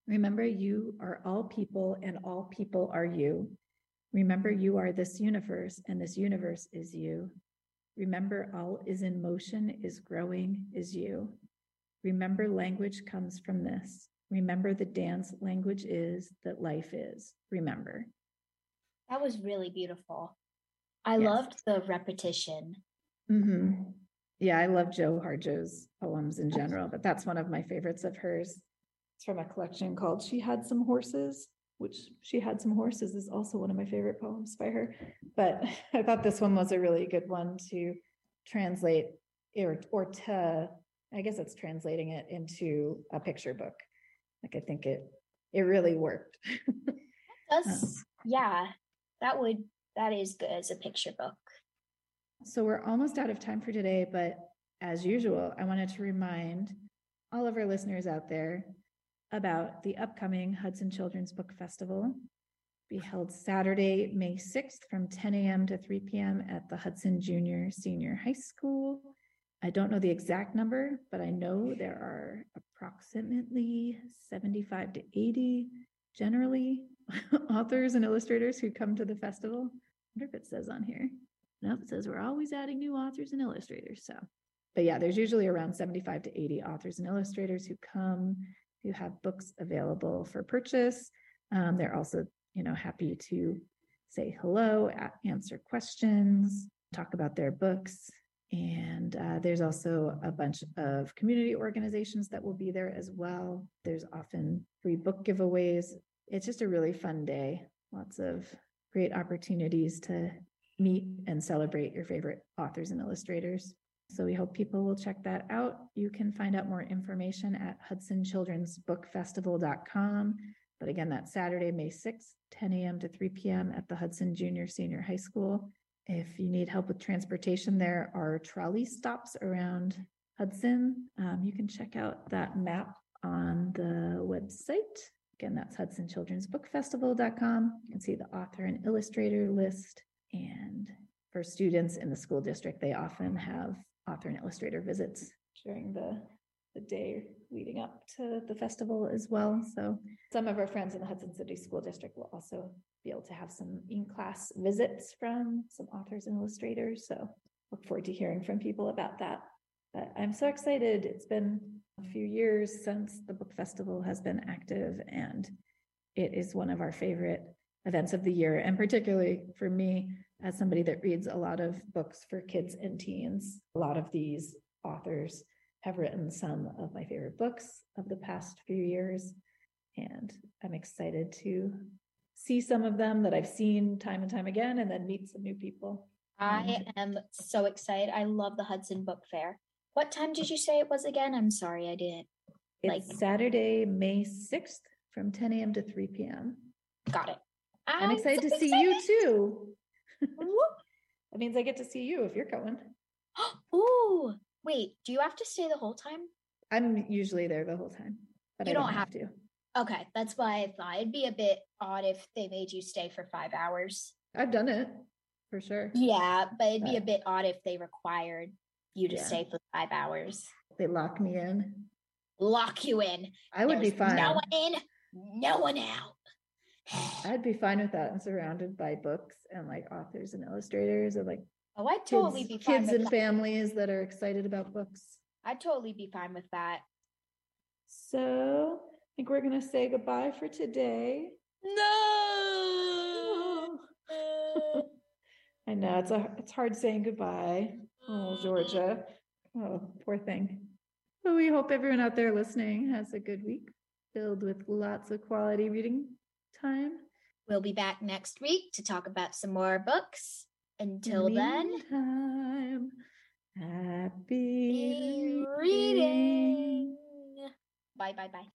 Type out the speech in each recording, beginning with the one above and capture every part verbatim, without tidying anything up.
Remember, you are all people and all people are you. Remember, you are this universe and this universe is you. Remember, all is in motion, is growing, is you. Remember, language comes from this. Remember, the dance language is that life is. Remember. That was really beautiful. I Yes. loved the repetition. Mm-hmm. Yeah, I love Jo Harjo's poems in general, but that's one of my favorites of hers. It's from a collection called She Had Some Horses, which She Had Some Horses is also one of my favorite poems by her. But I thought this one was a really good one to translate or, or to, I guess it's translating it into a picture book. Like, I think it, it really worked. That's, um, yeah, that would, that is good as a picture book. So we're almost out of time for today, but as usual, I wanted to remind all of our listeners out there about the upcoming Hudson Children's Book Festival. Be held Saturday, May sixth from ten a.m. to three p.m. at the Hudson Junior Senior High School. I don't know the exact number, but I know there are approximately seventy-five to eighty generally authors and illustrators who come to the festival. I wonder if it says on here. Nope, it says we're always adding new authors and illustrators. So, but yeah, there's usually around seventy-five to eighty authors and illustrators who come, who have books available for purchase. Um, they're also, you know, happy to say hello, answer questions, talk about their books. And uh, there's also a bunch of community organizations that will be there as well. There's often free book giveaways. It's just a really fun day. Lots of great opportunities to meet and celebrate your favorite authors and illustrators. So we hope people will check that out. You can find out more information at hudson children's book festival dot com. But again, that's Saturday, May sixth, ten a.m. to three p.m. at the Hudson Junior Senior High School. If you need help with transportation, there are trolley stops around Hudson. Um, you can check out that map on the website. Again, that's hudson children's book festival dot com. You can see the author and illustrator list. And for students in the school district, they often have author and illustrator visits during the, the day leading up to the festival as well. So some of our friends in the Hudson City School District will also be able to have some in-class visits from some authors and illustrators. So look forward to hearing from people about that. But I'm so excited. It's been a few years since the book festival has been active, and it is one of our favorite events of the year, and particularly for me as somebody that reads a lot of books for kids and teens. A lot of these authors have written some of my favorite books of the past few years, and I'm excited to see some of them that I've seen time and time again, and then meet some new people. I am so excited. I love the Hudson Book Fair. What time did you say it was again? I'm sorry, I didn't. It's like Saturday, May sixth from ten a.m. to three p.m. Got it. I'm, I'm excited so to excited. see you too. That means I get to see you if you're going. Ooh, wait, do you have to stay the whole time? I'm usually there the whole time, but you I don't, don't have, have to. Okay, that's why I thought it'd be a bit odd if they made you stay for five hours. I've done it for sure. Yeah, but it'd but, be a bit odd if they required you to yeah. stay for five hours. They lock me in. Lock you in. I would There's be fine. No one in, no one out. I'd be fine with that and surrounded by books and like authors and illustrators and like oh, I'd totally kids, be fine kids with and that. families that are excited about books. I'd totally be fine with that. So I think we're gonna say goodbye for today. No. I know it's a it's hard saying goodbye. Oh, Georgia. Oh, poor thing. Well, we hope everyone out there listening has a good week filled with lots of quality reading time. We'll be back next week to talk about some more books. Until In the then, meantime, happy reading. reading. Bye, bye, bye.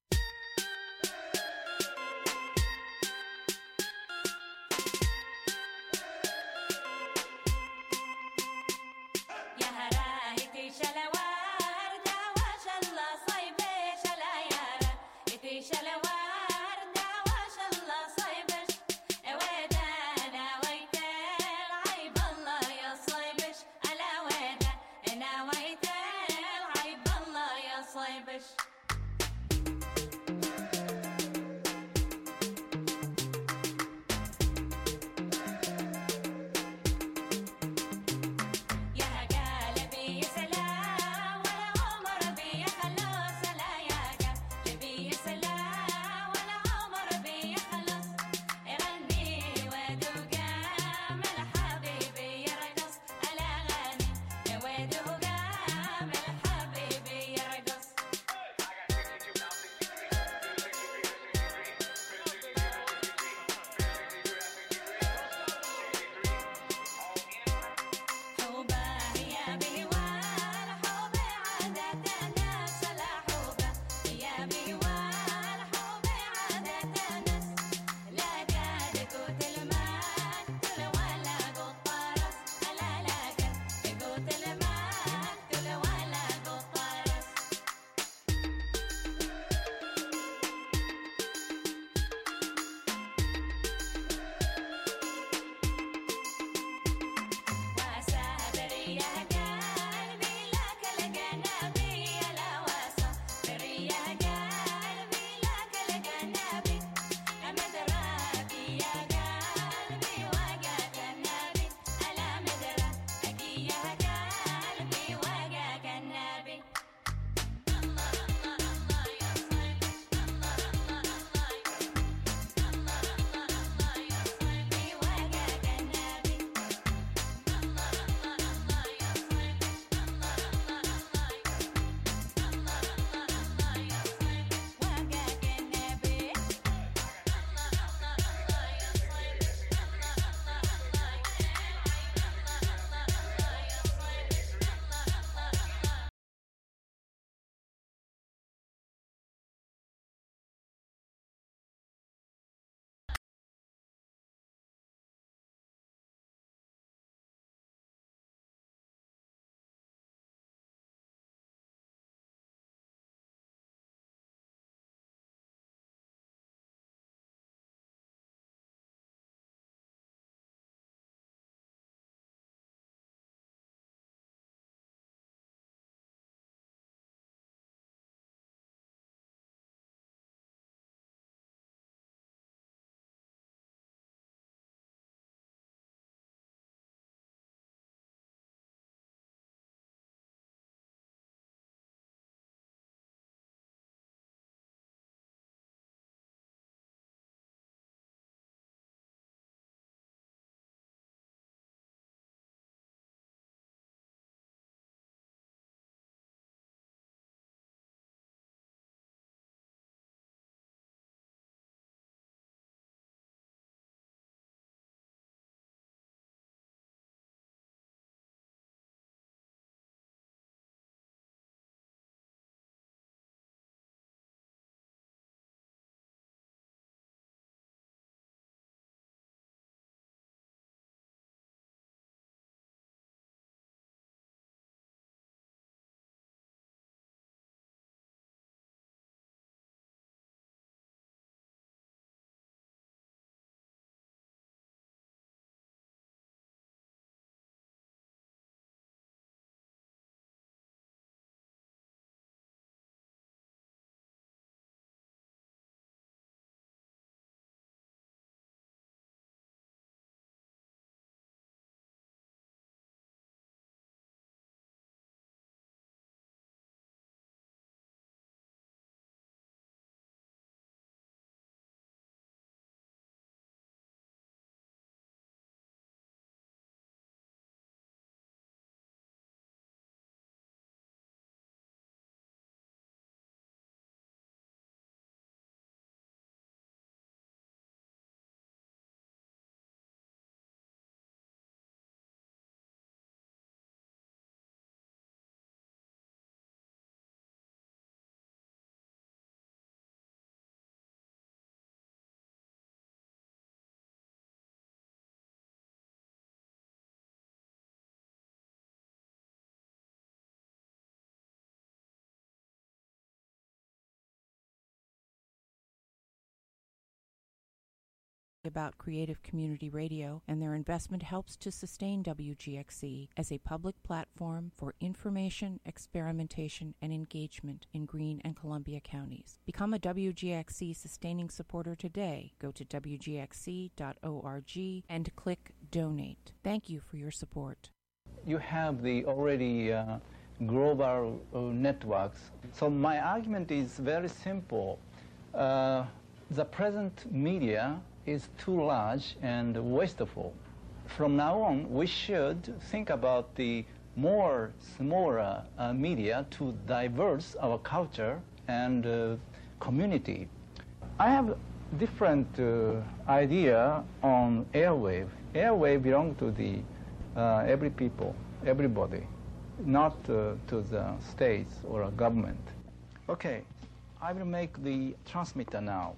about Creative Community Radio, and their investment helps to sustain W G X C as a public platform for information, experimentation, and engagement in Greene and Columbia counties. Become a W G X C sustaining supporter today. Go to w g x c dot org and click Donate. Thank you for your support. You have the already uh, global uh, networks. So my argument is very simple. Uh, the present media is too large and wasteful. From now on, we should think about the more smaller uh, media to diverse our culture and uh, community. I have different uh, idea on airwave. Airwave belong to the uh, every people, everybody, not uh, to the states or a government. Okay, I will make the transmitter now.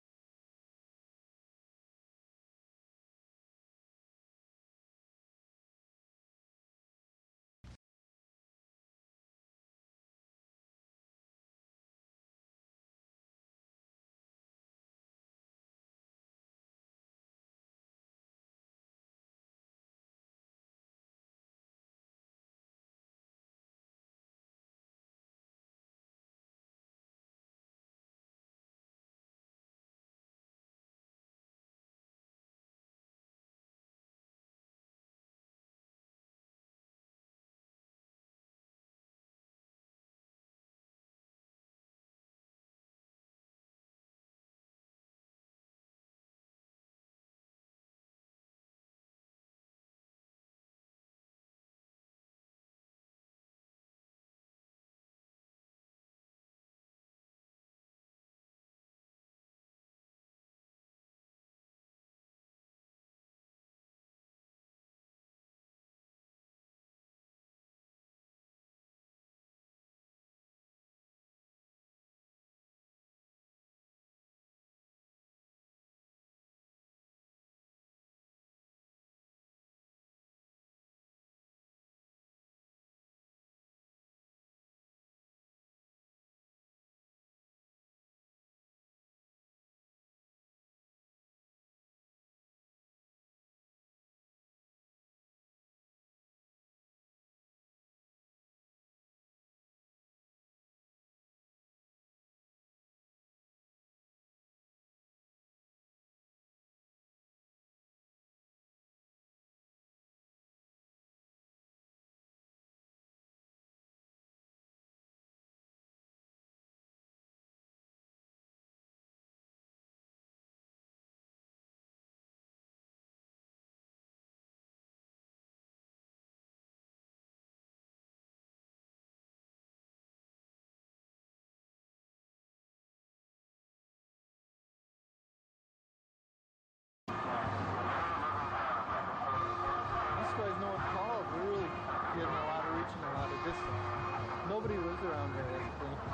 Nobody lives around here, that's the thing.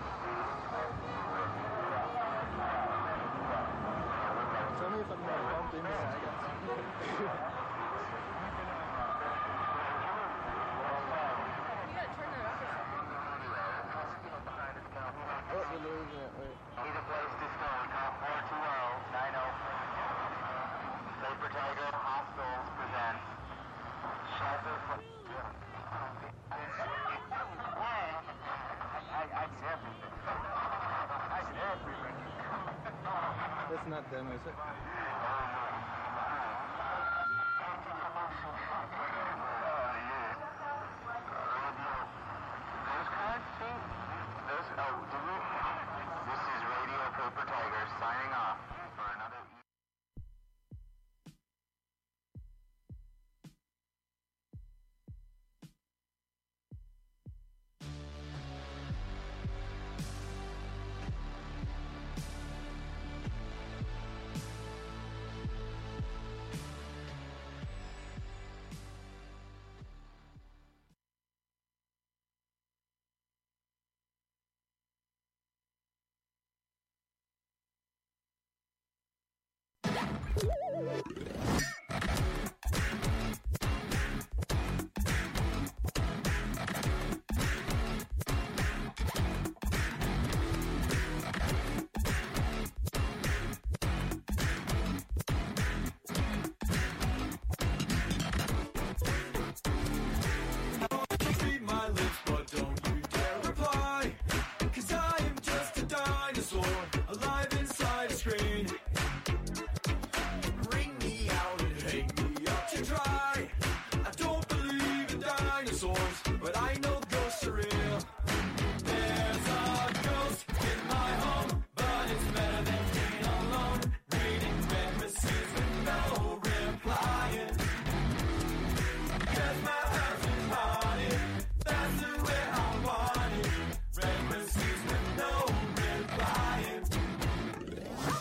Tell me if I'm gonna bump into these guys. You gotta turn that up or something. Oh, we're losing it, wait. Need a place to stay, call four two zero, nine zero. Paper Tiger Hostels presents Shelter for... That's not them, is it? This is Radio Paper Tiger signing off for another...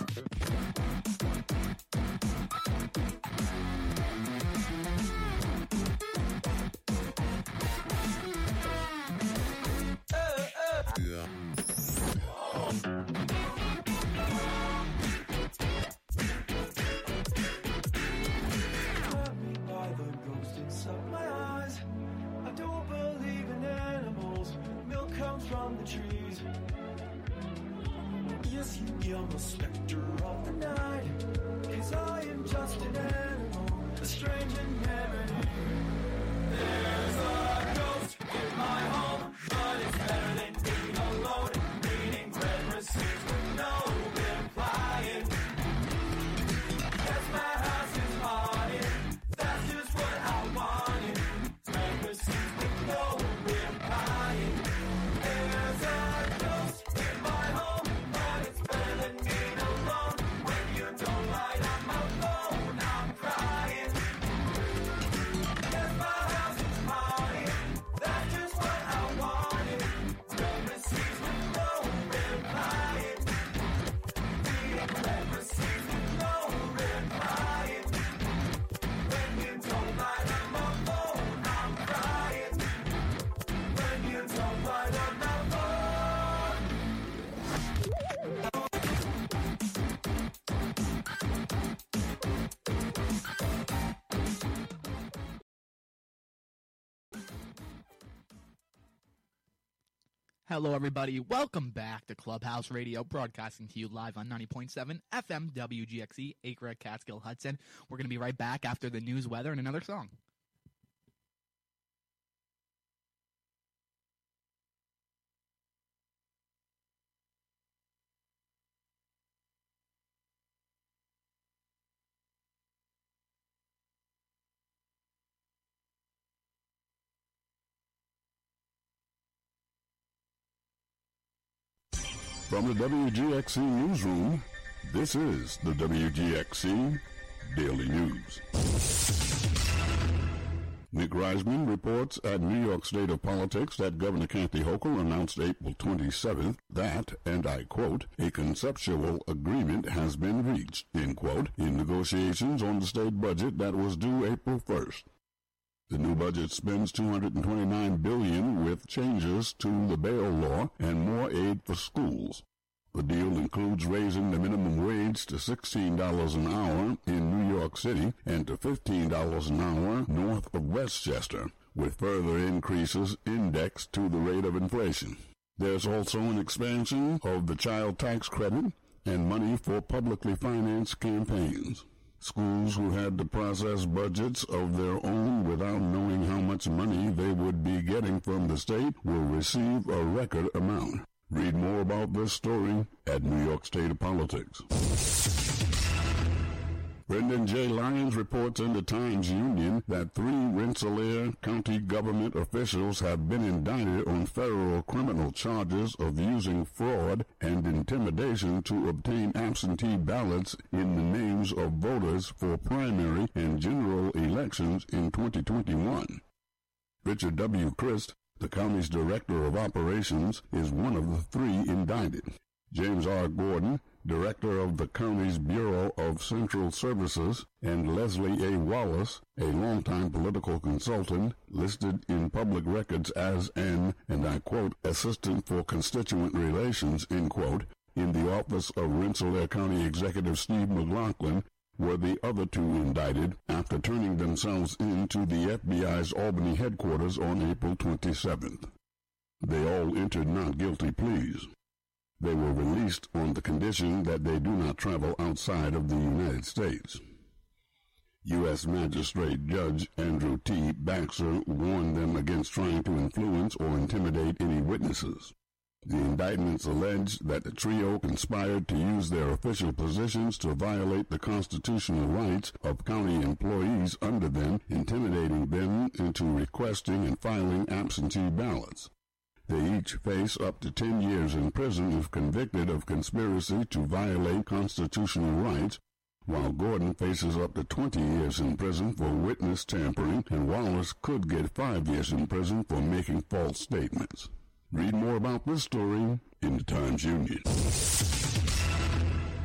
From the trees. Yes, you are the specter of the night, 'cause I am just an animal, a strange inanimate. There's a ghost in my home, but it's better than being alone. Reading red receipts with no replying. Yes, my house is haunted, that's just what I wanted. Red receipts with no replying. There's a ghost in my home, but it's better than being alone. When you don't light up my phone, I'm crying. Yes, my house is haunted, that's just what I wanted. Red receipts with no replying. Reading red receipts with no replying. When you don't light up my phone, I'm crying. When you don't light up my Hello, everybody. Welcome back to Clubhouse Radio, broadcasting to you live on ninety point seven F M W G X E, Acre, Catskill, Hudson. We're going to be right back after the news, weather, and another song. From the W G X C Newsroom, this is the W G X C Daily News. Nick Reisman reports at New York State of Politics that Governor Kathy Hochul announced April twenty-seventh that, and I quote, a conceptual agreement has been reached, end quote, in negotiations on the state budget that was due April first. The new budget spends two hundred twenty-nine billion dollars with changes to the bail law and more aid for schools. The deal includes raising the minimum wage to sixteen dollars an hour in New York City and to fifteen dollars an hour north of Westchester, with further increases indexed to the rate of inflation. There's also an expansion of the child tax credit and money for publicly financed campaigns. Schools who had to process budgets of their own without knowing how much money they would be getting from the state will receive a record amount. Read more about this story at New York State of Politics. Brendan J. Lyons reports in the Times-Union that three Rensselaer County government officials have been indicted on federal criminal charges of using fraud and intimidation to obtain absentee ballots in the names of voters for primary and general elections in twenty twenty-one. Richard W. Christ, the county's director of operations, is one of the three indicted. James R. Gordon, director of the county's Bureau of Central Services, and Leslie A. Wallace, a longtime political consultant, listed in public records as an, and I quote, assistant for constituent relations, end quote, in the office of Rensselaer County Executive Steve McLaughlin, were the other two indicted after turning themselves in to the F B I's Albany headquarters on April twenty-seventh. They all entered not guilty pleas. They were released on the condition that they do not travel outside of the United States. U S Magistrate Judge Andrew T. Baxter warned them against trying to influence or intimidate any witnesses. The indictments allege that the trio conspired to use their official positions to violate the constitutional rights of county employees under them, intimidating them into requesting and filing absentee ballots. They each face up to ten years in prison if convicted of conspiracy to violate constitutional rights, while Gordon faces up to twenty years in prison for witness tampering, and Wallace could get five years in prison for making false statements. Read more about this story in the Times-Union.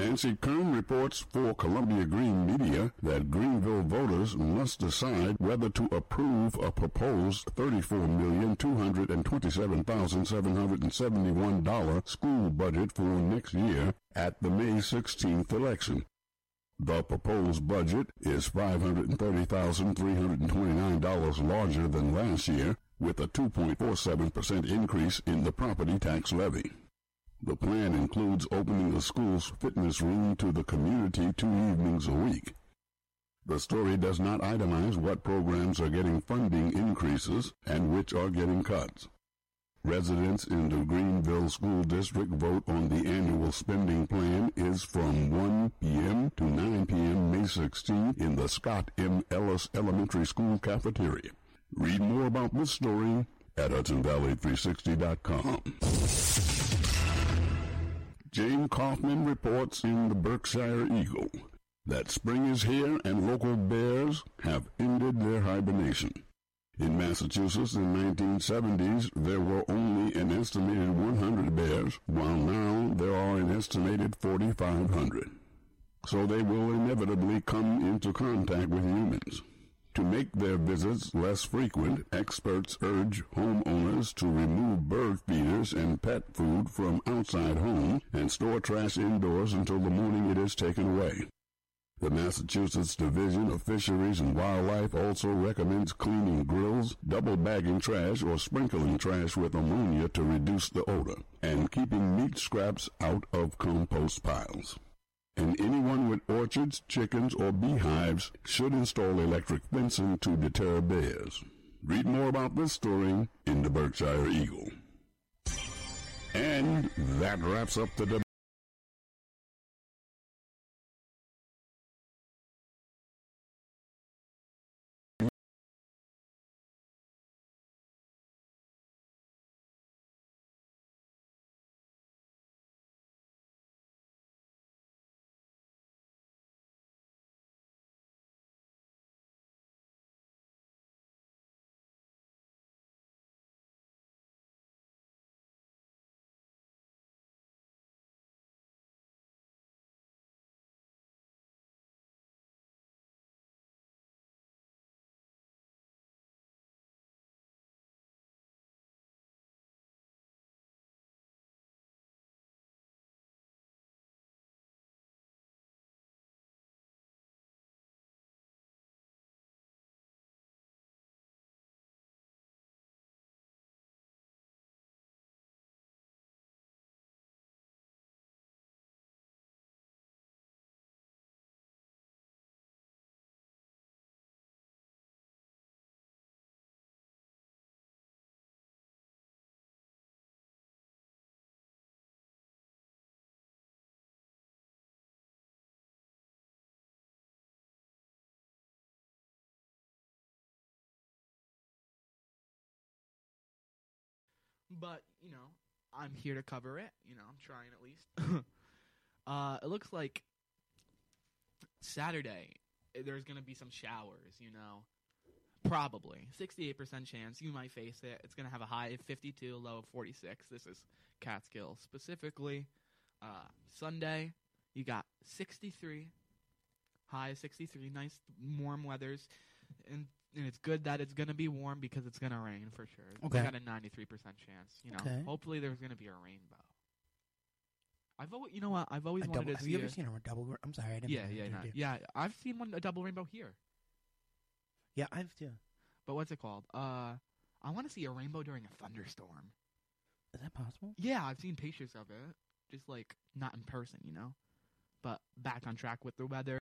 Nancy Kern reports for Columbia Green Media that Greenville voters must decide whether to approve a proposed thirty-four million two hundred twenty-seven thousand seven hundred seventy-one dollars school budget for next year at the May sixteenth election. The proposed budget is five hundred thirty thousand three hundred twenty-nine dollars larger than last year, with a two point four seven percent increase in the property tax levy. The plan includes opening the school's fitness room to the community two evenings a week. The story does not itemize what programs are getting funding increases and which are getting cuts. Residents in the Greenville School District vote on the annual spending plan is from one p.m. to nine p.m. May sixteenth in the Scott M. Ellis Elementary School cafeteria. Read more about this story at Hudson Valley three sixty dot com. Jane Kaufman reports in the Berkshire Eagle that spring is here and local bears have ended their hibernation. In Massachusetts in the nineteen seventies, there were only an estimated one hundred bears, while now there are an estimated forty-five hundred. So they will inevitably come into contact with humans. To make their visits less frequent, experts urge homeowners to remove bird feeders and pet food from outside homes and store trash indoors until the morning it is taken away. The Massachusetts Division of Fisheries and Wildlife also recommends cleaning grills, double bagging trash, or sprinkling trash with ammonia to reduce the odor, and keeping meat scraps out of compost piles. And anyone with orchards, chickens, or beehives should install electric fencing to deter bears. Read more about this story in the Berkshire Eagle. And that wraps up the debate. But, you know, I'm here to cover it. You know, I'm trying at least. uh, it looks like Saturday eh, there's going to be some showers, you know. Probably. sixty-eight percent chance you might face it. It's going to have a high of fifty-two, low of forty-six. This is Catskill specifically. Uh, Sunday, you got sixty-three, high of sixty-three. Nice warm weathers. And And it's good that it's going to be warm because it's going to rain for sure. Okay. We got a ninety-three percent chance. You know, Okay. hopefully there's going to be a rainbow. I've always, you know what? I've always A wanted double, to have see. you ever a- seen a double? ra- I'm sorry, I didn't. Yeah, mean to yeah, interrupt no, you. yeah. I've seen one a double rainbow here. Yeah, I've too. But what's it called? Uh, I want to see a rainbow during a thunderstorm. Is that possible? Yeah, I've seen pictures of it. Just like not in person, you know. But back on track with the weather.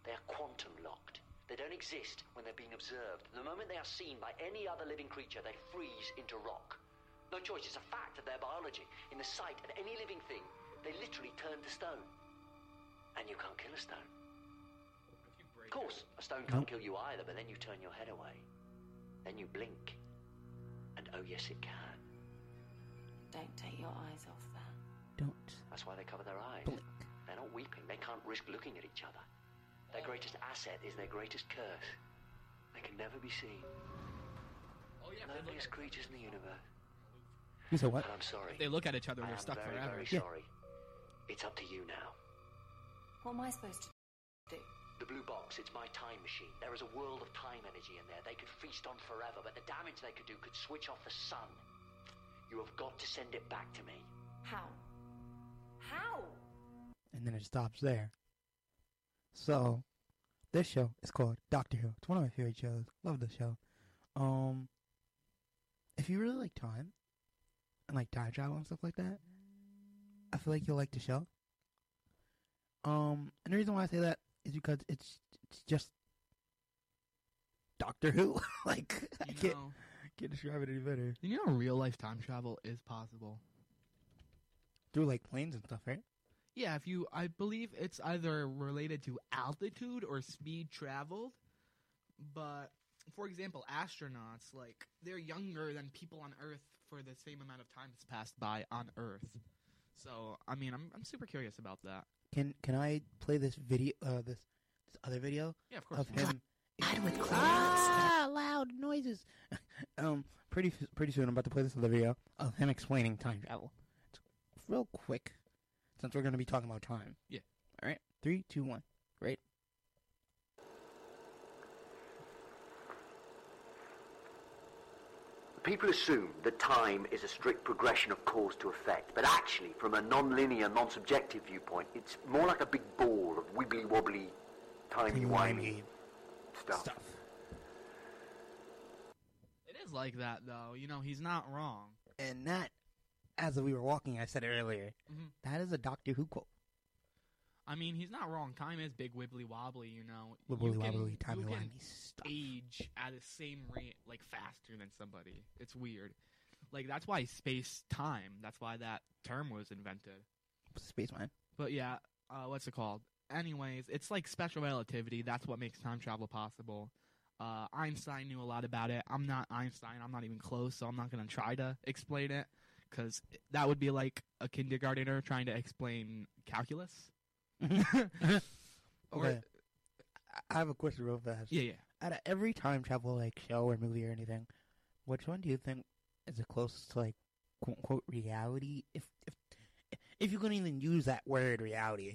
They are quantum locked. They don't exist when they're being observed. The moment they are seen by any other living creature, they freeze into rock. No choice, it's a fact of their biology. In the sight of any living thing, they literally turn to stone. And you can't kill a stone. Of course, a stone can't kill you either, but then you turn your head away. Then you blink. And oh yes, it can. Don't take your eyes off that. Don't. That's why they cover their eyes. Blink. They're not weeping. They can't risk looking at each other. Their greatest asset is their greatest curse. They can never be seen. Oh yeah, Loveliest creatures in the universe. You said what? And I'm sorry. If they look at each other, I they're am stuck very, forever. very Yeah. sorry. It's up to you now. What am I supposed to do? The blue box, it's my time machine. There is a world of time energy in there. They could feast on forever, but the damage they could do could switch off the sun. You have got to send it back to me. How? How? And then it stops there. So, this show is called Doctor Who. It's one of my favorite shows. Love this show. Um, if you really like time, and like time travel and stuff like that, I feel like you'll like the show. Um, and the reason why I say that is because it's it's just Doctor Who. Like, I You can't, know, can't describe it any better. you know, real life time travel is possible. Through like planes and stuff, right? Yeah, if you, I believe it's either related to altitude or speed traveled. But, for example, astronauts, like, they're younger than people on Earth for the same amount of time that's passed by on Earth. So, I mean, I'm I'm super curious about that. Can can I play this video? Uh, this this other video Yeah, of course. of him. Bad with clouds. Ah, loud noises. um, pretty f- pretty soon I'm about to play this other video of him explaining time travel. It's real quick, since we're going to be talking about time. Yeah. All right. Three, two, one. Great. People assume that time is a strict progression of cause to effect, but actually, from a non-linear, non-subjective viewpoint, it's more like a big ball of wibbly-wobbly, timey-wimey stuff. Stuff. It is like that, though. You know, he's not wrong. And that, as we were walking, I said it earlier. Mhm. That is a Doctor Who quote. I mean, he's not wrong. Time is big wibbly wobbly, you know. Wibbly You can- wobbly, you timey can wimey stuff. age at the same rate, like faster than somebody. It's weird. Like, that's why space time, that's why that term was invented. Spaceman. But yeah, uh, what's it called? Anyways, it's like special relativity. That's what makes time travel possible. Uh, Einstein knew a lot about it. I'm not Einstein. I'm not even close, so I'm not going to try to explain it, because that would be like a kindergartner trying to explain calculus. Or- Okay. I have a question real fast. Yeah, yeah. Out of every time travel like show or movie or anything, which one do you think is the closest to like quote unquote reality? If if if you couldn't even use that word reality,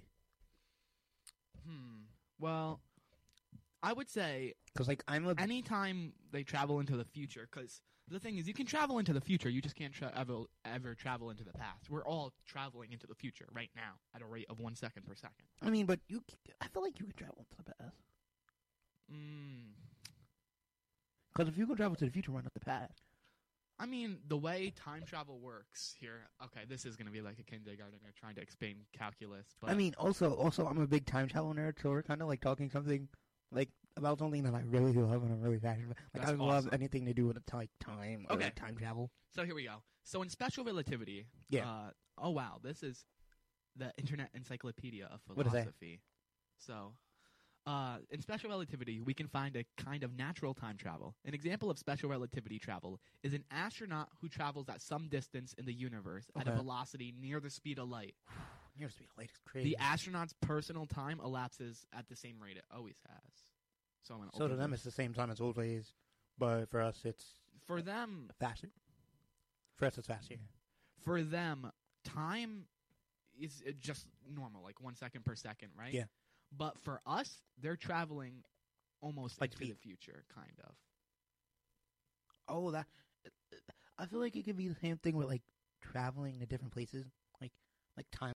Hmm. Well, I would say because like I'm a anytime they travel into the future, because the thing is, you can travel into the future, you just can't tra- ever, ever travel into the past. We're all traveling into the future right now at a rate of one second per second. I mean, but you c- I feel like you could travel into the past. Mm. Because if you could travel to the future, why not the past? I mean, the way time travel works here. Okay, this is going to be like a kindergartner trying to explain calculus. But I mean, also also I'm a big time travel nerd, so we're kind of like talking something like about something that I really love and I'm really passionate about. Like That's I love awesome. anything to do with like time or Okay. like, time travel. So here we go. So in special relativity, Yeah. Uh, oh wow, this is the Internet Encyclopedia of What is that? Philosophy. So, uh, in special relativity, we can find a kind of natural time travel. An example of special relativity travel is an astronaut who travels at some distance in the universe at a Okay. velocity near the speed of light. Near speed of light is crazy. The astronaut's personal time elapses at the same rate it always has. So, I'm gonna so to open them, this. it's the same time as always, but for us, it's For them, faster. For us, it's faster. for them, time is uh, just normal, like one second per second, right? Yeah. But for us, they're traveling almost Light into speed. the future, kind of. Oh, that. I feel like it could be the same thing with like traveling to different places, like like time.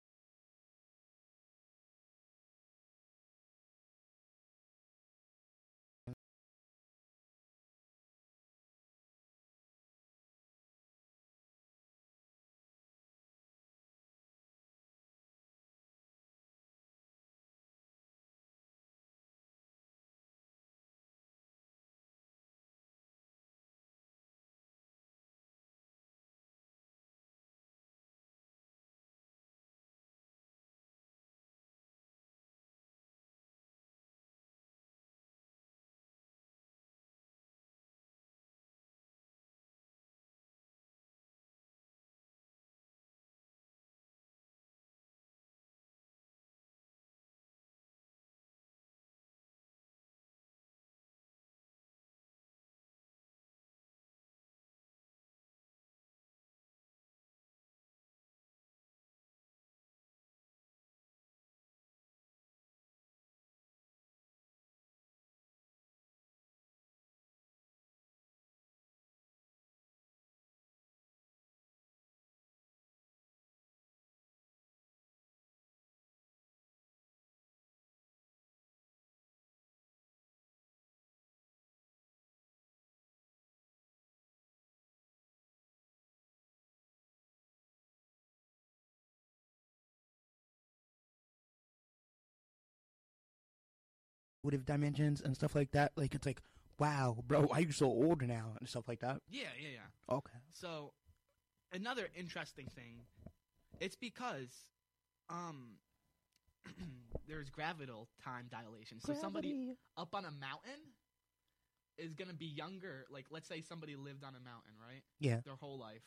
intuitive dimensions and stuff like that? Like, it's like, wow, bro, why are you so old now? And stuff like that? Yeah, yeah, yeah. Okay. So, another interesting thing, it's because um, there's gravital time dilation. So somebody Gravity. up on a mountain is going to be younger. Like, let's say somebody lived on a mountain, right? Yeah. Their whole life.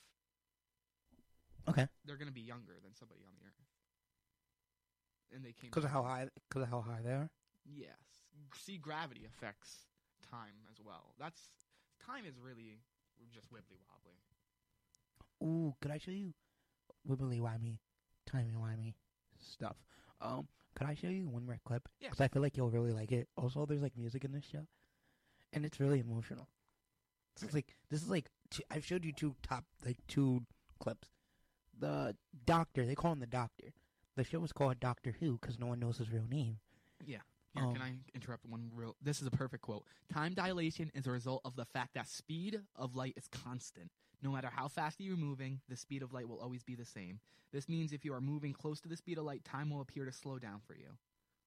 Okay. They're going to be younger than somebody on the earth. And they came Because of down. how high, because of how high they are? Yes. See, gravity affects time as well. That's time is really just wibbly wobbly. Ooh, could I show you wibbly whammy, timey wimey stuff? Um, could I show you one more clip? Yeah. Because I feel like you'll really like it. Also, there's like music in this show, and it's really emotional. This is like this is like two, I've showed you two top like two clips. The doctor, they call him the doctor. The show is called Doctor Who because no one knows his real name. Yeah. Here, Um, can I interrupt one real? This is a perfect quote. Time dilation is a result of the fact that speed of light is constant. No matter how fast you're moving, the speed of light will always be the same. This means if you are moving close to the speed of light, time will appear to slow down for you.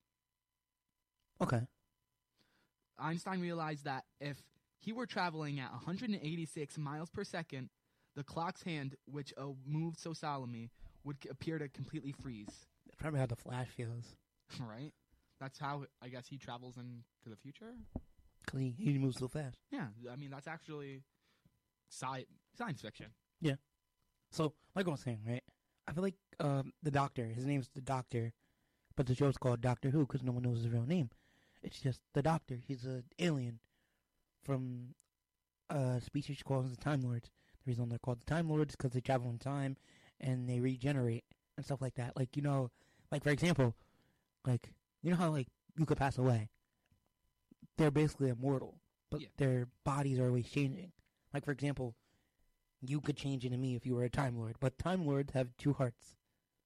Okay. Einstein realized that if he were traveling at one hundred eighty-six miles per second, the clock's hand, which uh, moved so solemnly, would c- appear to completely freeze. That's probably how the Flash feels. Right? That's how, I guess, he travels into the future? Because he, he moves so fast. Yeah, I mean, that's actually sci- science fiction. Yeah. So, like I was saying, right? I feel like um, the doctor, his name's the doctor, but the show's called Doctor Who because no one knows his real name. It's just the doctor. He's an alien from a species called the Time Lords. The reason they're called the Time Lords is because they travel in time and they regenerate and stuff like that. Like, you know, like, for example, like, you know how, like, you could pass away? They're basically immortal, but Yeah. their bodies are always changing. Like, for example, you could change into me if you were a Time Lord, but Time Lords have two hearts.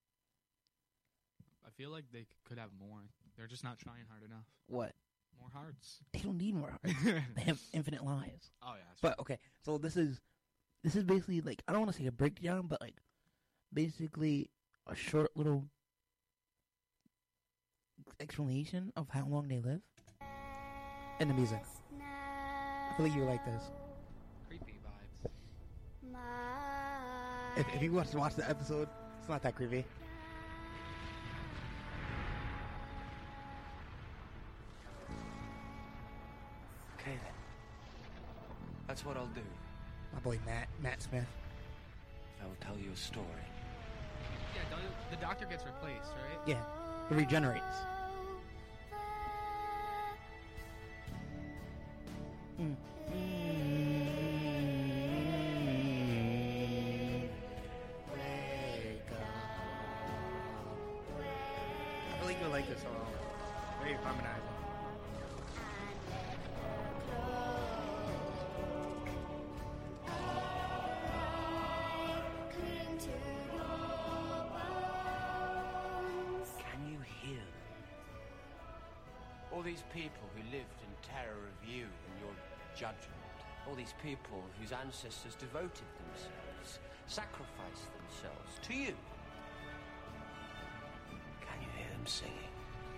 I feel like they c- could have more. They're just not trying hard enough. What? More hearts. They don't need more hearts. They have infinite lives. Oh, yeah. that's But, okay, so this is, this is basically, like, I don't want to say a breakdown, but, like, basically a short little explanation of how long they live. And the music. I feel like you would like this. creepy vibes. If, if you want to watch the episode, it's not that creepy. Okay then. That's what I'll do. My boy Matt, Matt Smith. I will tell you a story. Yeah, don't you- the doctor gets replaced, right? Yeah, it regenerates. Mm. I feel like you'll like this song. Very harmonizing. Can you hear them? All these people who lived in terror of you and your judgment. All these people whose ancestors devoted themselves, sacrificed themselves to you. Can you hear them singing?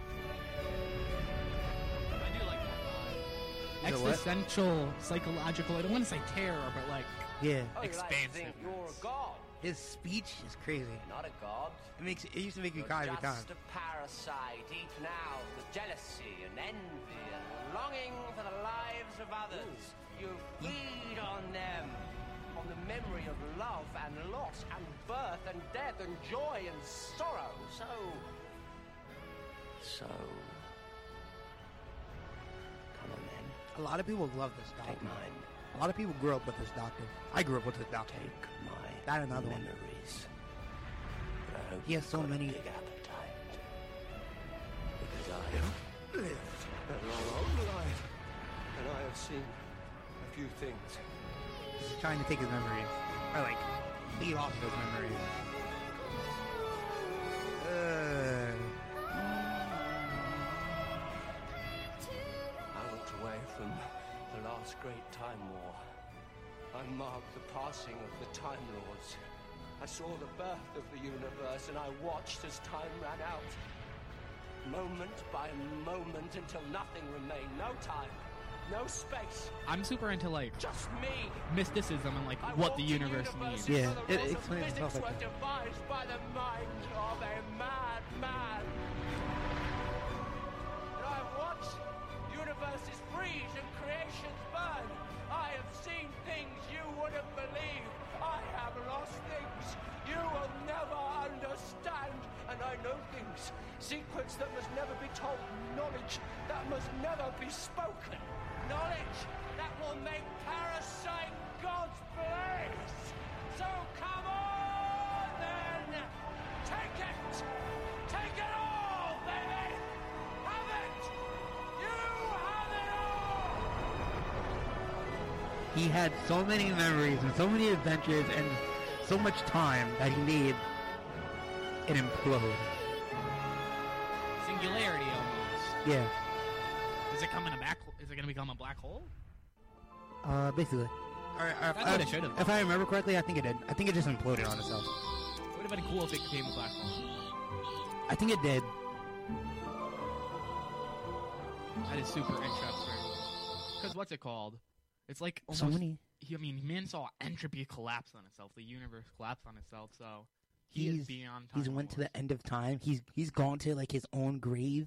I do like that vibe. You know what? Existential, psychological, I don't want to say terror, but like Yeah. Oh, you like to think expansiveness. you're a god. His speech is crazy. You're not a god. It makes it used to make me You're cry every time. just a parasite eaten out with jealousy and envy and longing for the lives of others. You feed on them, on the memory of love and loss and birth and death and joy and sorrow. So, so, come on then, A lot of people love this take doctor. mine. A lot of people grew up with this doctor. I grew up with this doctor. Take my That another one. memories. But I hope He has you've so got a many- big appetite. Because I have lived a long life, and I have seen a few things. He's trying to take his memories. Or like, feed off of his memories. Uh, I looked away from the last great Time War. I marked the passing of the Time Lords. I saw the birth of the universe, and I watched as time ran out. moment by moment until nothing remained. No time, no space. I'm super into like Just me. mysticism and like I what the walked in universe universes means. Yeah, where it the laws of explains physics itself, I were think. devised by the mind of a mad man. And I have watched universes freeze and creations burn. I have seen things you wouldn't believe. I have lost things you will never understand. And I know things, secrets that must never be told, knowledge that must never be spoken, knowledge that will make parasite gods blaze. So come on then, take it, take it all, baby, have it, you have it all. He had so many memories and so many adventures and so much time that he made it implode. Singularity almost. Yeah. Is it coming a back? Is it going to become a black hole? Uh, basically. Or, or, That's uh, what it should have. If I remember correctly, I think it did. I think it just imploded on itself. It would have been cool if it became a black hole. I think it did. That is super interesting. Because what's it called? It's like almost. So many. He, I mean, man saw entropy collapse on itself. The universe collapse on itself. So he He's is beyond time. he's went to the end of time. He's he's gone to like his own grave.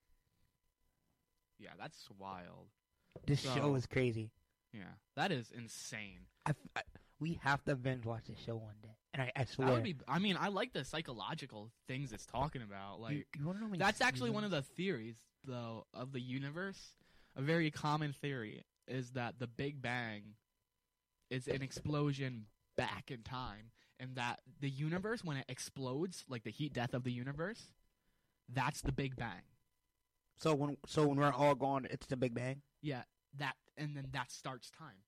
Yeah, that's wild. This So- show is crazy. Yeah, that is insane. I, I, we have to binge watch this show one day, and I, I swear. That would be. I mean, I like the psychological things it's talking about. Like, you, you want to know how many that's actually one of seasons? the theories, though, of the universe. A very common theory is that the Big Bang is an explosion back in time, and that the universe, when it explodes, like the heat death of the universe, that's the Big Bang. So when so when we're all gone, it's the Big Bang. Yeah, that, and then that starts time.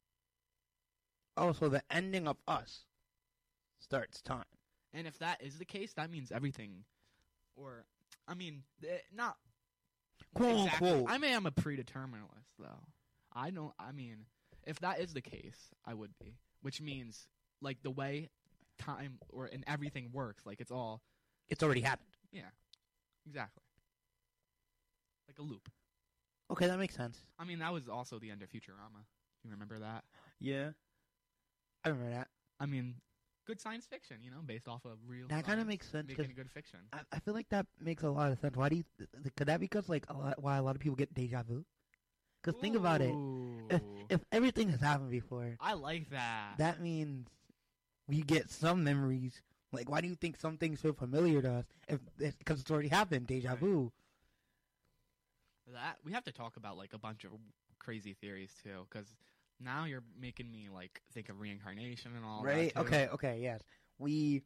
Oh, so the ending of us starts time. And if that is the case, that means everything, or I mean, eh, not Quote exactly. unquote. I mean, I'm a predeterminalist, though. I don't. I mean, if that is the case, I would be. Which means, like the way time or and everything works, like it's all. It's already happened. Yeah, exactly. Like a loop. Okay, that makes sense. I mean, that was also the end of Futurama. You remember that? Yeah, I remember that. I mean, good science fiction, you know, based off of real. That kind of science, makes sense Making because a good fiction. I, I feel like that makes a lot of sense. Why do you? th- Could that be because like a lot, why a lot of people get deja vu? Because think about it. If, Ooh. if everything has happened before, I like that. that means we get some memories. Like, why do you think some things feel familiar to us? If because it's already happened, deja Right. vu. That we have to talk about like a bunch of crazy theories too, because now you're making me like think of reincarnation and all. Right? That too. Okay. Okay. Yes. We.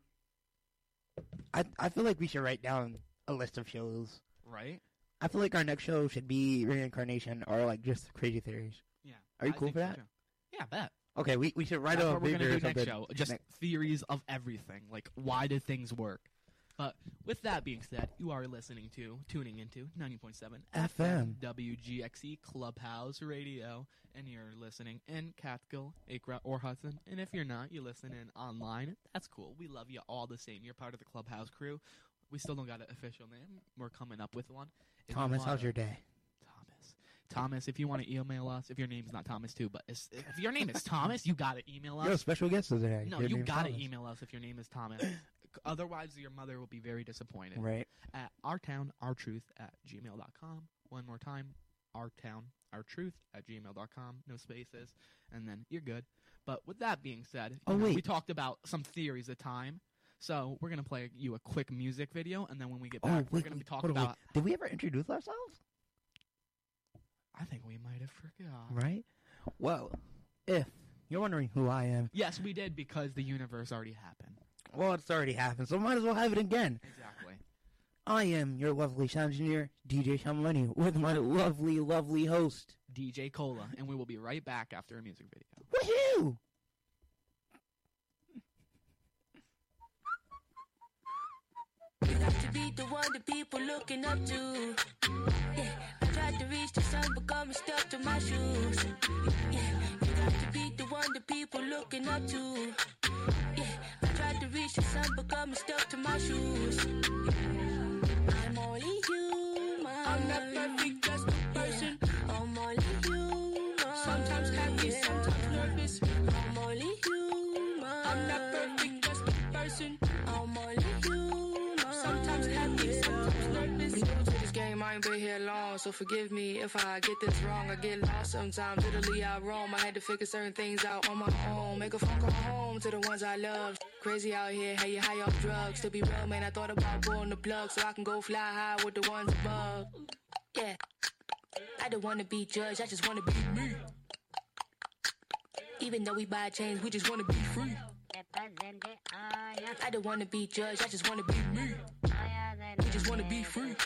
I I feel like we should write down a list of shows. Right? I feel like our next show should be reincarnation or like just crazy theories. Yeah. Are you I cool think for so, that? too. Yeah, bet. Okay, we we should write That's a what we're paper gonna or do next something. show. Just next- theories of everything. Like, why do things work? But with that being said, you are listening to, tuning into ninety point seven F M. W G X E Clubhouse Radio, and you're listening in Catskill, Acra, or Hudson. And if you're not, you listen in online. That's cool. We love you all the same. You're part of the Clubhouse crew. We still don't got an official name. We're coming up with one. If you Thomas, wanna- how's your day? Thomas. Thomas, if you want to email us, if your name's not Thomas too, but it's, if your name is Thomas, you got to email us. You're a special guest today. No, Your you name's gotta Thomas. email us if your name is Thomas. Otherwise, your mother will be very disappointed. Right. At ourtown, ourtruth at gmail dot com. One more time, ourtown, ourtruth at gmail dot com. No spaces. And then you're good. But with that being said, you Oh, know, wait. we talked about some theories of time. So we're going to play you a quick music video. And then when we get back, Oh, we're wait, going to be wait, talking hold on, wait. about. Did we ever introduce ourselves? I think we might have forgot. Right. Well, if you're wondering who I am, Yes, we did because the universe already happened. well, it's already happened, so might as well have it again. Exactly. I am your lovely sound engineer, D J Shamalani, with my lovely, lovely host. D J Cola. And we will be right back after a music video. Woohoo! You got to be the one the people looking up to. Yeah, I tried to reach the sun, but got me stuck to my shoes. Yeah, you got to be the one the people looking up to. Yeah, I tried to reach the sun, but got me stuck to my shoes. I'm only human. perfect, just a person. I'm only human. Sometimes happy, sometimes nervous. I'm only human. I'm not perfect, just a person. I'm only human. Sometimes happy, sometimes nervous. New to this game, I ain't been here long, so forgive me if I get this wrong. I get lost sometimes, literally I roam. I had to figure certain things out on my own. Make a phone call home to the ones I love. Crazy out here, hey, you high off drugs. To be real, man, I thought about pulling the plug so I can go fly high with the ones above. Yeah, I don't wanna be judged, I just wanna be me. Even though we buy chains, we just wanna be free. I don't wanna be judged, I just wanna be me. We just wanna be free.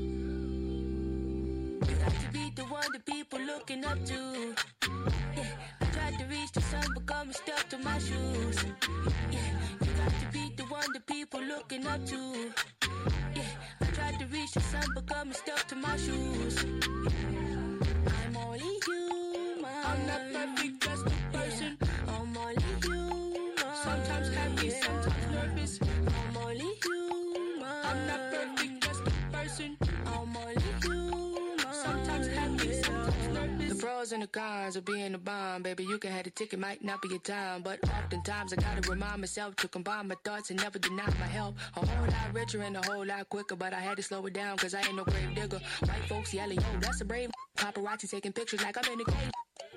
You got to be the one that people looking up to. Yeah, I tried to reach the sun, but got me stuck to my shoes. Yeah, you got to be the one that people looking up to. Yeah, I tried to reach the sun, but got me stuck to my shoes. I'm only human. I'm not perfect, just a person. I'm only human. Sometimes happy, sometimes nervous. I'm only human. I'm not perfect, just a person. I'm only human. Sometimes happy, sometimes nervous. The pros and the cons of being a bomb, baby. You can have the ticket, might not be your time, but oftentimes I gotta remind myself to combine my thoughts and never deny my help. A whole lot richer and a whole lot quicker, but I had to slow it down cause I ain't no grave digger. White folks yelling, yo, that's a brave. Paparazzi taking pictures like I'm in the grave.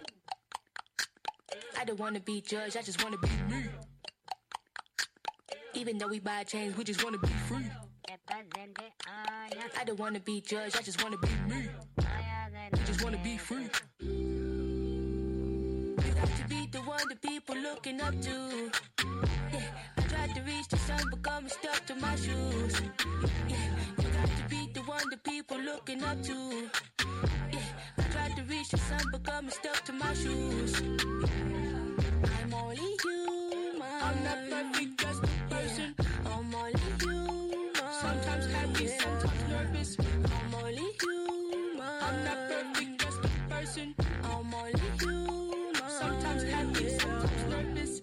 I don't wanna be judged, I just wanna be me. Even though we buy chains, we just wanna be free. I don't wanna be judged, I just wanna be me. We just wanna be free. You got to be the one that people looking up to. Yeah, I tried to reach the sun, but got me stuck to my shoes. Yeah, you got to be the one that people looking up to. Yeah, I tried to reach the sun, but got me stuck to my shoes. I'm only human. I'm not perfect, just a person. I'm only human. Sometimes happy, sometimes nervous. I'm only human. I'm not perfect, just a person. I'm only human. Sometimes happy, sometimes nervous.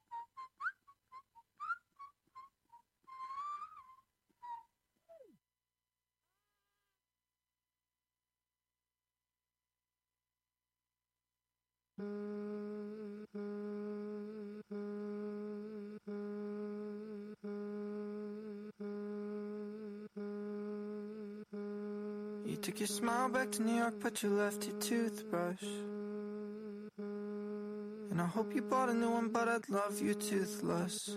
You took your smile back to New York, but you left your toothbrush. And I hope you bought a new one, but I'd love you toothless.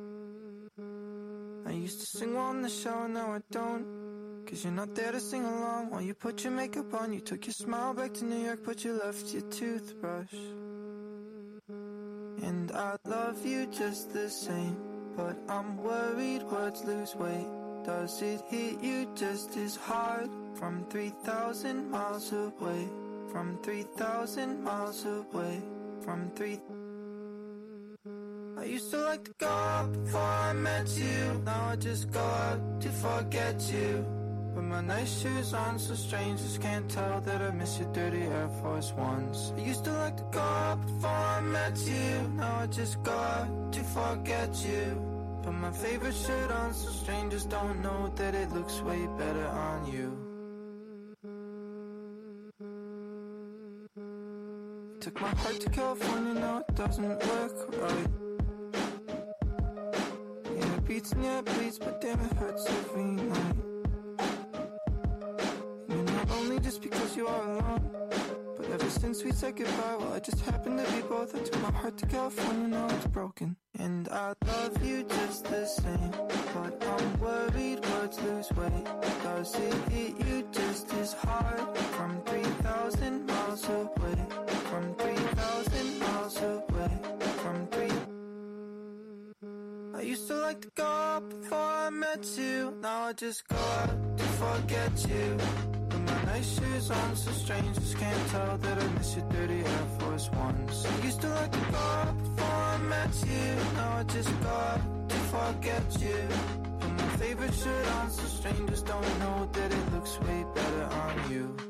I used to sing well in the shower, now I don't. Cause you're not there to sing along while you put your makeup on. You took your smile back to New York, but you left your toothbrush. And I love you just the same, but I'm worried words lose weight. Does it hit you just as hard from three thousand miles away? From three thousand miles away? From three... I used to like to go out before I met you. Now I just go out to forget you. Put my nice shoes on so strangers can't tell that I miss your dirty Air Force Ones. I used to like to go out before I met you. Now I just go out to forget you. Put my favorite shirt on so strangers don't know that it looks way better on you. Took my heart to California, now it doesn't work right. Yeah, it beats and yeah, it bleeds, but damn, it hurts every night. You're not lonely just because you are alone, but ever since we said goodbye, well, I just happened to be both. I took my heart to California, now it's broken. And I love you just the same, but I'm worried words lose weight. Does it hit you just as hard from three thousand miles away? From three thousand miles away? From three... I used to like to go out before I met you. Now I just go out to forget you. Put my nice shoes on so strangers can't tell that I miss your dirty Air Force Ones. I used to like to go out before I met you. Now I just go out to forget you. Put my favorite shirt on so strangers don't know that it looks way better on you.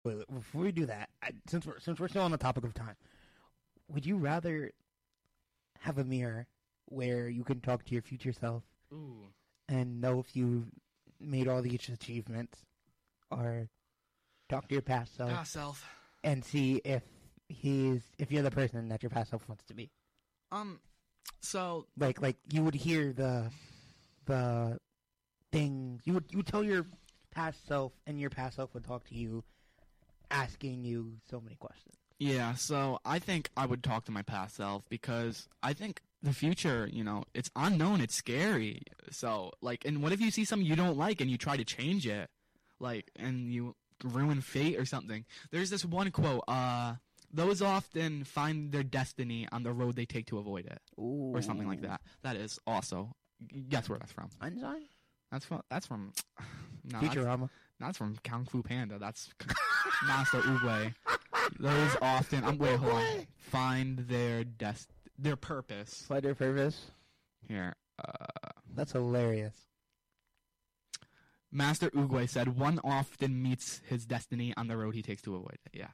wait, wait, before we do that, I, since we're since we're still on the topic of time, would you rather have a mirror where you can talk to your future self Ooh. and know if you made all these achievements, or talk to your past self, Past self. and see if he's if you're the person that your past self wants to be? Um, so Like like you would hear the the things you would you would tell your past self, and your past self would talk to you, asking you so many questions. yeah, so I think I would talk to my past self because I think the future, you know, it's unknown, it's scary. So like, and what if you see something you don't like and you try to change it, like, and you ruin fate or something? There's this one quote, uh. Those often find their destiny on the road they take to avoid it, Ooh. or something like that. That is also, guess where that's from? Einstein? That's from. That's from. No, that's, Futurama. that's from Kung Fu Panda. That's Master Oogway. Those often. I'm wait. Hold on. Find their dest. Their purpose. Find their purpose. Here. Uh, That's hilarious. Master Oogway said, "One often meets his destiny on the road he takes to avoid it." Yeah.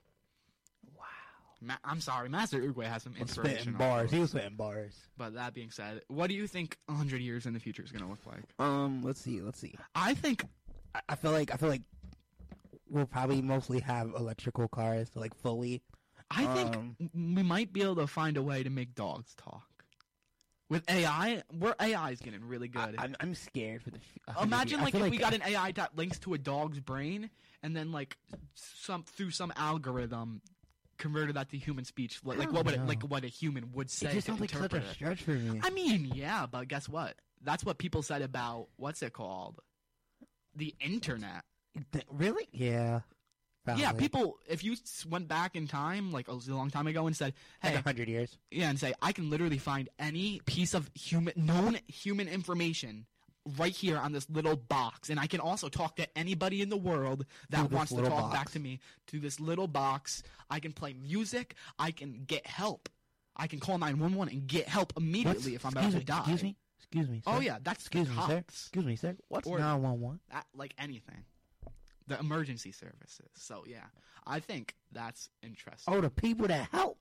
Ma- I'm sorry, Master Oogway has some I'm inspiration. spitting on bars. those. He was spitting bars. But that being said, what do you think a hundred years in the future is going to look like? Um, let's see. Let's see. I think I, I feel like I feel like we'll probably mostly have electrical cars, like fully. I think Um, we might be able to find a way to make dogs talk. With A I, where A I is getting really good. I, I'm I'm scared for the. F- Imagine I like feel if we got an A I that links to a dog's brain, and then like some through some algorithm converted that to human speech. Like, I like don't what would it, know. like what a human would say It just to sounds like such interpret a it. stretch for me. I mean, yeah, but guess what? That's what people said about what's it called, the internet. Th- really? Yeah. Yeah, probably. people. If you s- went back in time, like a long time ago, and said, Like "Hey, a hundred years. yeah," and say, "I can literally find any piece of human known human information right here on this little box, and I can also talk to anybody in the world that Through this wants to little talk back box. to me to this little box. I can play music. I can get help. I can call nine one one and get help immediately What's- if I'm about excuse to me, die." Excuse me. Excuse me. Oh sir. yeah, that's Excuse the me, sir. cops. Excuse me, sir. What's Or- nine one one? That, like anything. The emergency services. So yeah, I think that's interesting. Oh, the people that help.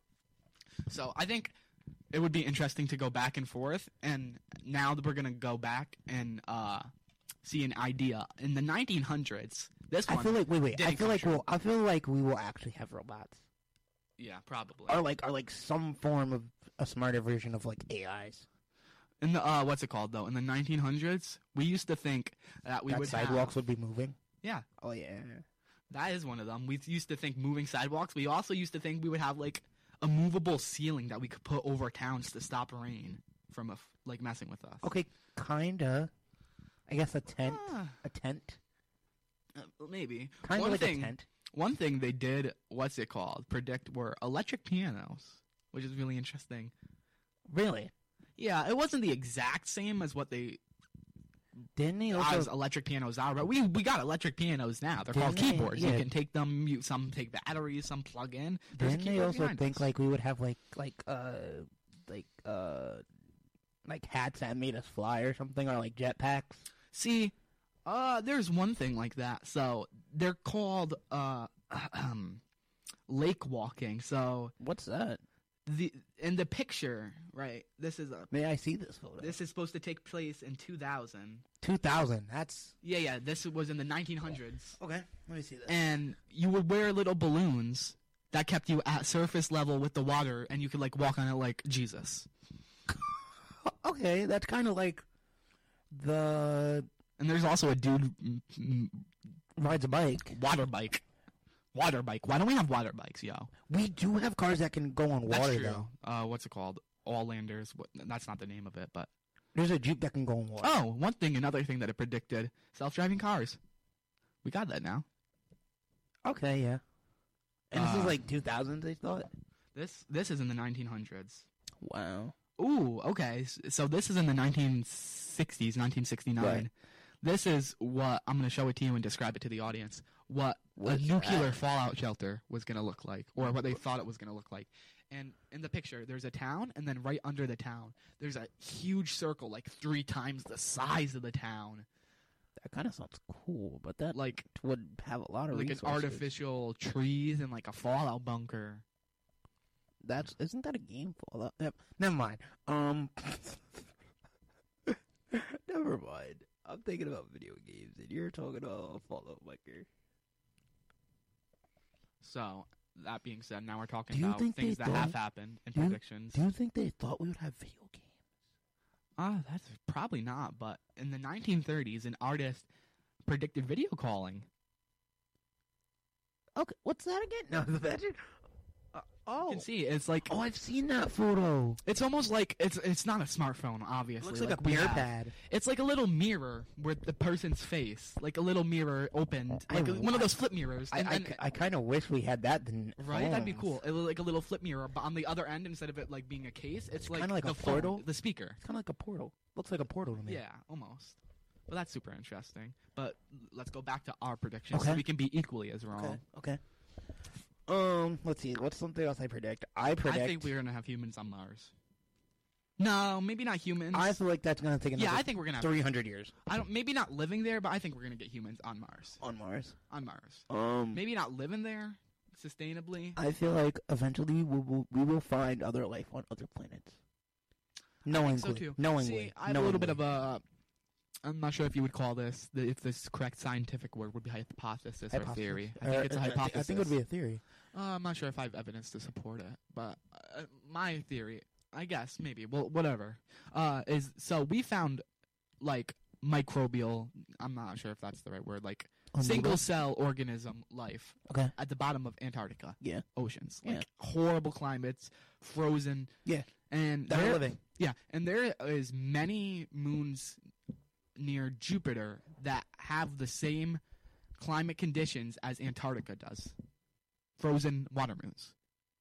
So I think it would be interesting to go back and forth, and now that we're gonna go back and uh, see an idea in the nineteen hundreds. This I one, feel like wait, wait. I didn't feel come like true. we'll. I feel like we will actually have robots, yeah, probably. or like, or like some form of a smarter version of like A Is. In the uh, what's it called though? In the nineteen hundreds, we used to think that we that would sidewalks have, would be moving. yeah, Oh yeah. that is one of them. We used to think moving sidewalks. We also used to think we would have like a movable ceiling that we could put over towns to stop rain from a f like messing with us. Okay, kinda. I guess a tent. Ah. A tent. Uh, maybe Kinda one like thing, a tent. One thing they did, what's it called? Predict were electric pianos, which is really interesting. Really? Yeah, it wasn't the exact same as what they Didn't they as also? electric pianos are, but we we got electric pianos now. They're called Didn't they- keyboards. yeah. You can take them, mute some, take batteries, some plug in. There's a Didn't they keyboard also behind think us. like we would have like like uh like uh like hats that made us fly or something, or like jetpacks? See, uh, there's one thing like that. So they're called uh, lake walking. So What's that? the in the picture, right? This is a May I see this photo? this is supposed to take place in two thousand. Two thousand. That's Yeah, yeah. This was in the nineteen hundreds, okay. Let me see this. and you would wear little balloons that kept you at surface level with the water, and you could like walk on it like Jesus. Okay, that's kind of like the And there's also a dude mm, mm, rides a bike. water bike, water bike. Why don't we have water bikes, yo? We do have cars that can go on water That's true. though. Uh, what's it called? All landers. What, that's not the name of it, but There's a Jeep that can go on water. oh, one thing, another thing that it predicted: self-driving cars. We got that now. Okay, yeah. And this Uh, is like two thousands, they thought. This this is in the nineteen hundreds. Wow. Ooh, okay. S- So this is in the nineteen sixties, nineteen sixty-nine. Right. This is what I'm going to show it to you and describe it to the audience. What What's a nuclear that? fallout shelter was going to look like, or what they thought it was going to look like. And in the picture, there's a town, and then right under the town, there's a huge circle, like three times the size of the town. That kind of sounds cool, but that like would have a lot of like resources. an artificial trees and like a fallout bunker. That's isn't that a game? Fallout? Never, never mind. Um, never mind. I'm thinking about video games, and you're talking about a Fallout bunker. So that being said, now we're talking Do you about think things they that have thought- happened and do you- predictions. Do you think they thought we would have video games? Ah, that's probably not. But in the nineteen thirties, an artist predicted video calling. Okay, what's that again? No, imagine. Uh, oh, You can see it's like oh, I've seen that photo. it's almost like it's it's not a smartphone, obviously. It looks like, a we beer have. pad. It's like a little mirror with the person's face, like a little mirror opened, I like a- one of wa- those flip mirrors. I, and I, then- ki- I kind of wish we had that. Then right, that'd be phones. cool. It was like a little flip mirror, but on the other end, instead of it like being a case, it's, like kinda like the a phone, portal? the speaker. It's kind of like a portal. Looks like a portal to me. Yeah, almost. But that's super interesting. But let's go back to our predictions Okay. so we can be equally as wrong. Okay. Okay. Um, let's see. What's something else I predict? I predict. I think we're gonna have humans on Mars. No, maybe not humans. I feel like that's gonna take another. yeah, I think we're gonna have three hundred years I don't. Maybe not living there, but I think we're gonna get humans on Mars. on Mars. On Mars. Um, Maybe not living there sustainably. I feel like eventually we will we will find other life on other planets. I Knowingly, think so too. knowingly. See, I have a little bit of a. I'm not sure if you would call this, the, if this correct scientific word would be hypothesis, or theory. I think Uh, it's a I thi- hypothesis. I think it would be a theory. Uh, I'm not sure if I have evidence to support it, but uh, my theory, I guess, maybe, well, whatever, uh, is so we found, like, microbial, I'm not sure if that's the right word, like, Amoeba? single-cell organism life Okay. at the bottom of Antarctica. Yeah. Oceans. Yeah. Like, horrible climates, frozen. Yeah. And That are there- living. Yeah, and there is many moons near Jupiter that have the same climate conditions as Antarctica does. Frozen water moons.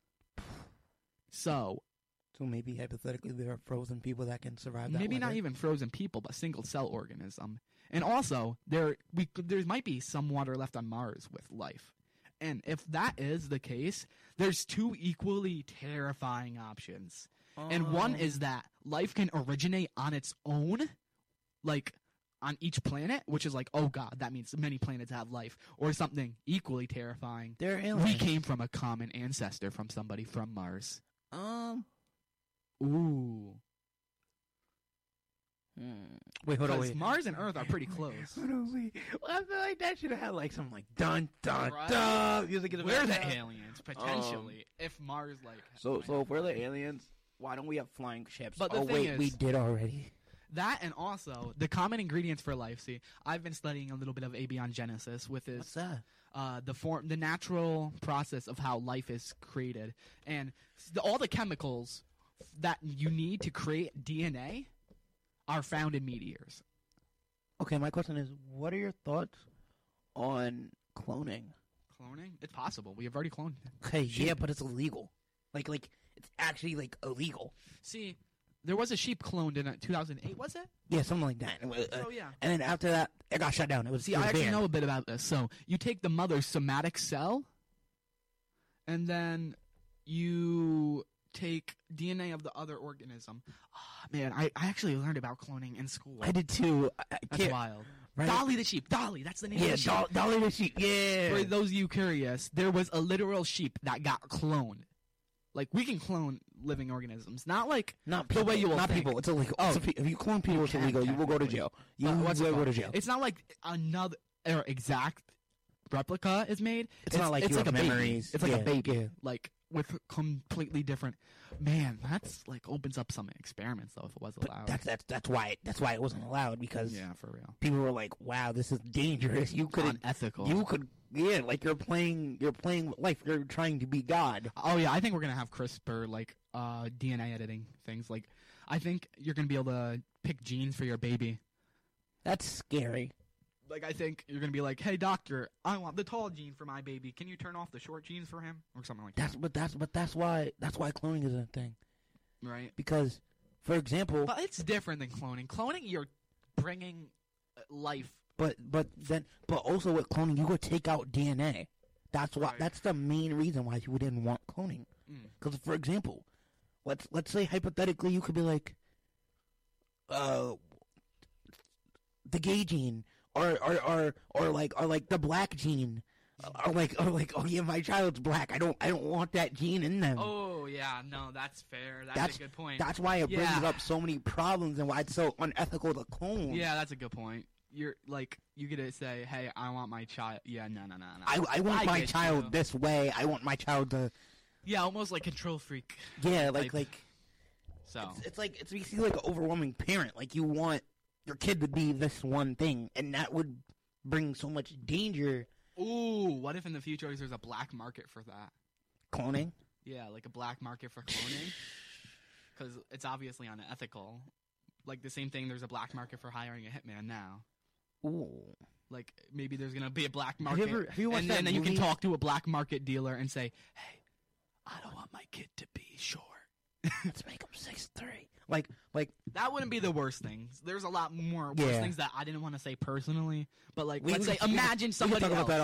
So, So maybe hypothetically there are frozen people that can survive that. maybe not weather. even frozen people, but single cell organism. And also, there we could- there might be some water left on Mars with life. And if that is the case, there's two equally terrifying options. And one Um, is that life can originate on its own, like on each planet, which is like, oh god, that means many planets have life. Or something equally terrifying. They're We aliens. came from a common ancestor from somebody from Mars. Um. Ooh. Hmm. Wait, hold on. Because Wait. Mars and Earth are pretty close. Hold on, wait. Well, I feel like that should have had like some like dun dun Right? dun music in the We're the background. aliens, potentially. if Mars, like. So, so if we're the aliens, why don't we have flying ships? But the oh thing wait, is- we did already. That and also the common ingredients for life. See, I've been studying a little bit of abiogenesis, with this What's that? uh, the form, the natural process of how life is created, and s- the, all the chemicals that you need to create D N A are found in meteors. Okay, my question is, what are your thoughts on cloning? Cloning? It's possible. We have already cloned. Okay, yeah, sheep. but it's illegal. Like, like it's actually like illegal. See, there was a sheep cloned in uh, two thousand eight. Was it? Yeah, something like that. It was, uh, Oh, yeah. And then after that, it got shut down. It was. See, it was I actually banned. know a bit about this. So you take the mother's somatic cell, and then you take D N A of the other organism. Oh, man, I, I actually learned about cloning in school. I did too. I, I That's can't- wild. Right? Dolly the sheep. Dolly, that's the name Yeah, of the sheep. Dol- Dolly the sheep. Yeah. For those of you curious, there was a literal sheep that got cloned. Like, we can clone living organisms. Not like Not the people. way you will Not think. people. It's illegal. Oh, It's a- if you clone people, it's can, illegal. You will go to technically. jail. You Uh, will what's it go called? to jail. It's not like another or exact replica is made. It's not like it's you like have a baby. memories. It's like Yeah, a baby, yeah. like with completely different. Man, that's like opens up some experiments though. If it was allowed, That's that's that's why it, that's why it wasn't allowed because yeah, for real. people were like, "Wow, this is dangerous. You could Unethical. You could yeah, like you're playing you're playing with life. You're trying to be God." Oh yeah, I think we're gonna have CRISPR like uh, D N A editing things. Like, I think you're gonna be able to pick genes for your baby. That's scary. Like, I think you're gonna be like, "Hey doctor, I want the tall gene for my baby. Can you turn off the short genes for him?" Or something like That's but that's but that's why that's why cloning is a thing. that. Right. Because, for example, But it's different than cloning. Cloning, you're bringing uh, life. but but then but also with cloning, you could take out D N A. That's why. Right. That's the main reason why people didn't want cloning. Mm. Because, for example, let's let's say hypothetically, you could be like, uh, the gay gene. or or or or like or like the black gene, or like or like oh yeah, my child's black. I don't I don't want that gene in them. Oh yeah, no, that's fair. That's, That's a good point. That's why it brings Yeah. up so many problems and why it's so unethical to clone. Yeah, that's a good point. You're like you get to say, "Hey, I want my child." Yeah, no, no, no, no. I I want my get child you. this way. I want my child to Yeah, almost like control freak. yeah like type. like. So It's, it's like it's basically like an overwhelming parent. Like you want your kid to be this one thing, and that would bring so much danger. Ooh, what if in the future there's a black market for that? Cloning. Yeah, like a black market for cloning, because it's obviously unethical. Like the same thing, there's a black market for hiring a hitman now. Ooh. Like maybe there's gonna be a black Have market, you ever- have you watched and, that and then you can movie? talk to a black market dealer and say, "Hey, I don't want my kid to be short." Let's make him six three. Like like That wouldn't be the worst things. There's a lot more worse Yeah. things that I didn't want to say personally, but like We- let's we- say we can- imagine we can somebody talk about else. that